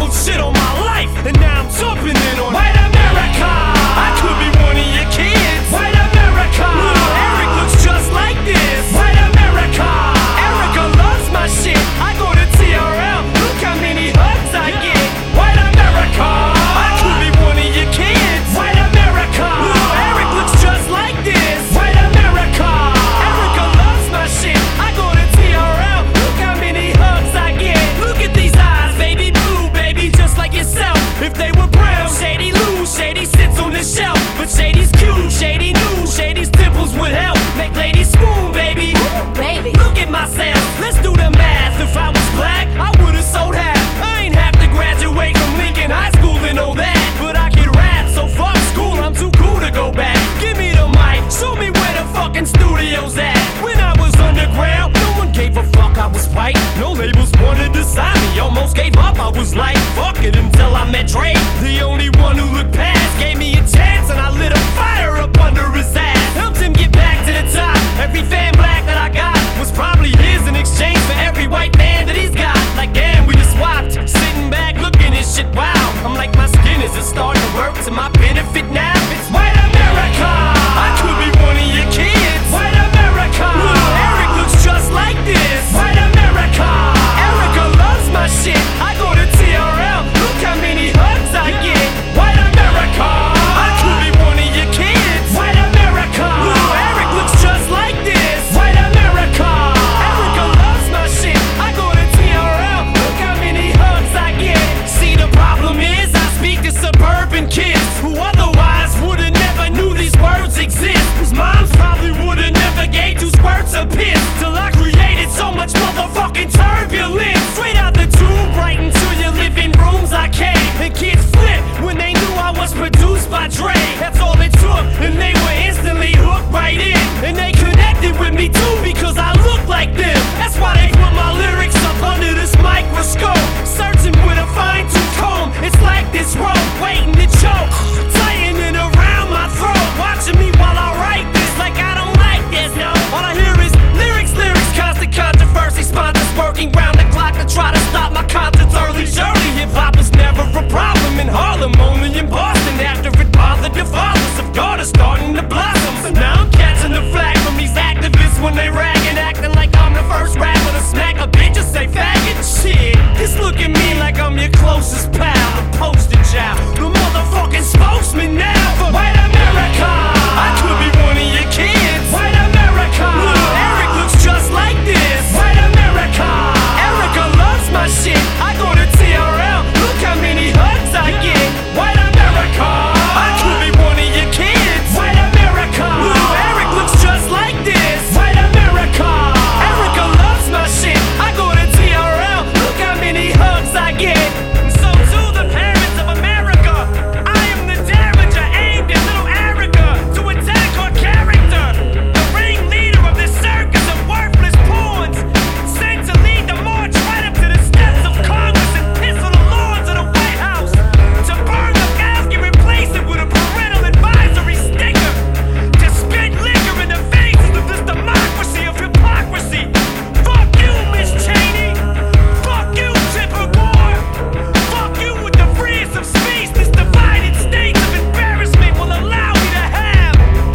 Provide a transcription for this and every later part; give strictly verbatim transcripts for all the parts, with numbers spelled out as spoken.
wrote shit on my life, and now I'm jumping in on White America. I could be one of your kids. White America. Little Eric looks just like this. White America. Erica loves my shit. I go to T R L. Look how many hugs I get. White America. I could be one of your kids. White America. Little Eric looks just like this. White America. Erica loves my shit. I go to T R L. Look how many hugs I get. Look at these eyes, baby blue, baby, just like yourself. If they were brown, Shady lose. Shady sits on the shelf, but Shady's cute. Shady knew Shady's dimples would help make ladies swoon, baby. Ooh, baby. Look at myself. Let's do the math. If I was black, I would've sold half. I ain't have to graduate from Lincoln High School and all that, but I can rap, so fuck school. I'm too cool to go back. Give me the mic. Show me where the fucking studio's at. When I was underground, no one gave a fuck I was white. No labels wanted to sign me. Almost gave up. I was like, fuck it, until I met Dre. The only one who looked past gave me a chance, and I lit a fire up under his ass. Helped him get back to the top. Every fan black that I got was probably his in exchange for every white man that he's got. Like damn, we just swapped. Sitting back looking at shit, wow. I'm like, my skin is just starting to work to my benefit now. It's White America. I could be one of your kids. White America. Little Eric looks just like this. White America. Erica loves my shit. I go to T R L. Look how many hugs I get. White America. I could be one of your kids. White America. Little Eric looks just like this. White America. Erica loves my shit. I go to T R L. Look how many hugs I get. See, the problem is I speak to suburban kids who otherwise would've never knew these words exist. Whose moms probably would've never gave two squirts of piss. Till I created so much motherfucking turbulence. Straight out the tube, right into your living rooms I came. And kids flipped when they knew I was produced by Dre. That's all it took, and they were instantly hooked right in. And they connected with me too because I look like them. That's why they put my lyrics up under this microscope. Searching with a fine-tooth comb. It's like this rope waiting to choke, tightening around my throat. Watching me while I write this like I don't like this, no. All I hear is lyrics, lyrics, constant controversy. Sponsors working round the clock to try to stop my concerts early. Surely hip-hop was never a problem in Harlem, only in Boston. After it bothered the fathers of God are starting to blossom. So now I'm catching the flag from these activists when they ragging, acting like I'm the first rapper to smack a bitch or say faggot. Shit, just look at me like I'm your closest pal, the poster child, the motherfucking spokesman now for White America. I could be one of your kids. White America. Little Eric looks just like this. White America. Erica loves my shit. I go to T R L. Look how many hugs I get. White America. I could be one of your kids. White America. Little Eric looks just like this. White America. Erica loves my shit. I go to T R L. Look how many hugs I get. And so to the parents of America, I am the damager aimed at little Erica to attack her character. The ringleader of this circus of worthless pawns, sent to lead the march right up to the steps of Congress and piss on the lawns of the White House. To burn the mask and replace it with a parental advisory sticker. To spit liquor in the faces of this democracy of hypocrisy. Fuck you, Miss Cheney. Fuck you, Tipper Gore. Fuck you with the freest of speech this divided states of embarrassment will allow me to have.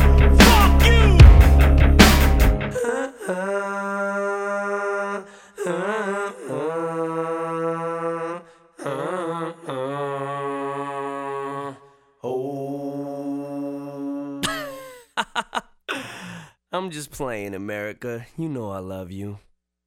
Fuck you. I'm just playing, America. You know I love you.